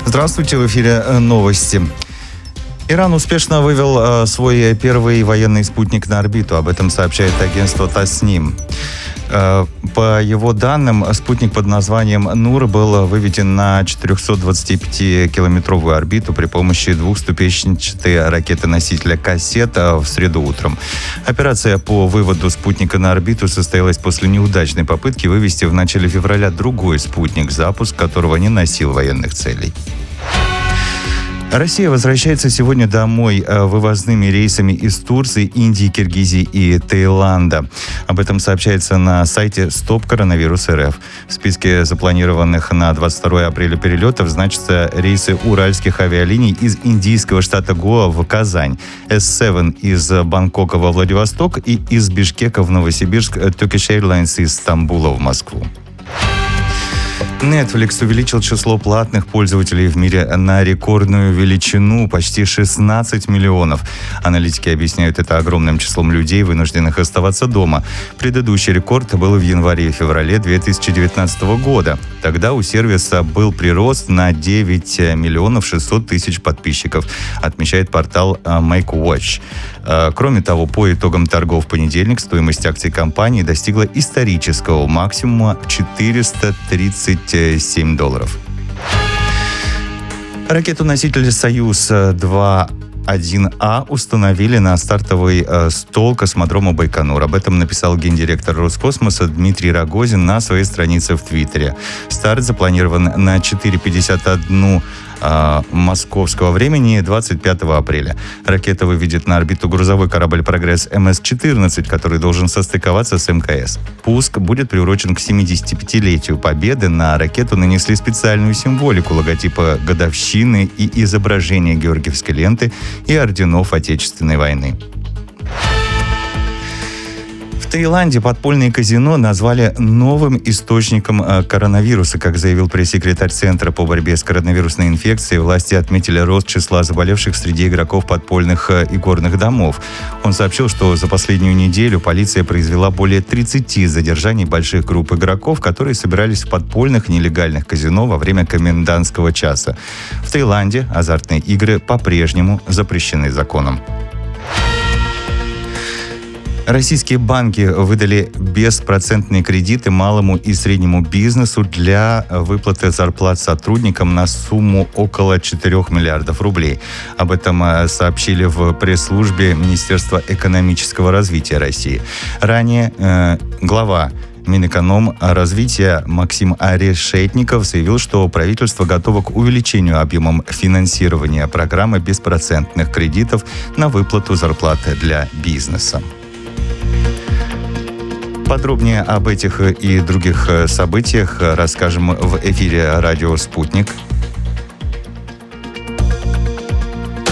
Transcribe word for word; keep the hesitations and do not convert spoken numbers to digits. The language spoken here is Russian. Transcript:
Здравствуйте, в эфире новости. Иран успешно вывел свой первый военный спутник на орбиту. Об этом сообщает агентство Тасним. По его данным, спутник под названием «Нур» был выведен на четырехсотдвадцатипятикилометровую орбиту при помощи двухступенчатой ракеты-носителя «Кассет» в среду утром. Операция по выводу спутника на орбиту состоялась после неудачной попытки вывести в начале февраля другой спутник, запуск которого не носил военных целей. Россия возвращается сегодня домой вывозными рейсами из Турции, Индии, Киргизии и Таиланда. Об этом сообщается на сайте стоп коронавирус точка эр эф. В списке запланированных на двадцать второе апреля перелетов значатся рейсы уральских авиалиний из индийского штата Гоа в Казань, эс семь из Бангкока во Владивосток и из Бишкека в Новосибирск, Turkish Airlines из Стамбула в Москву. Netflix увеличил число платных пользователей в мире на рекордную величину – почти шестнадцать миллионов. Аналитики объясняют это огромным числом людей, вынужденных оставаться дома. Предыдущий рекорд был в январе и феврале две тысячи девятнадцатого года. Тогда у сервиса был прирост на девять миллионов шестьсот тысяч подписчиков, отмечает портал MakeWatch. Кроме того, по итогам торгов в понедельник стоимость акций компании достигла исторического максимума четыреста тридцать семь долларов. Ракету-носитель «Союз-два один А» установили на стартовый э, стол космодрома Байконур. Об этом написал гендиректор Роскосмоса Дмитрий Рогозин на своей странице в Твиттере. Старт запланирован на четыре пятьдесят один э, московского времени двадцать пятого апреля. Ракета выведет на орбиту грузовой корабль «Прогресс» эм эс четырнадцать, который должен состыковаться с эм ка эс. Пуск будет приурочен к семидесятипятилетию Победы. На ракету нанесли специальную символику логотипа годовщины и изображение Георгиевской ленты и орденов Отечественной войны. В Таиланде подпольные казино назвали новым источником коронавируса. Как заявил пресс-секретарь Центра по борьбе с коронавирусной инфекцией, власти отметили рост числа заболевших среди игроков подпольных игорных домов. Он сообщил, что за последнюю неделю полиция произвела более тридцати задержаний больших групп игроков, которые собирались в подпольных нелегальных казино во время комендантского часа. В Таиланде азартные игры по-прежнему запрещены законом. Российские банки выдали беспроцентные кредиты малому и среднему бизнесу для выплаты зарплат сотрудникам на сумму около четырёх миллиардов рублей. Об этом сообщили в пресс-службе Министерства экономического развития России. Ранее э, глава Минэкономразвития Максим Орешетников заявил, что правительство готово к увеличению объемов финансирования программы беспроцентных кредитов на выплату зарплаты для бизнеса. Подробнее об этих и других событиях расскажем в эфире радио «Спутник».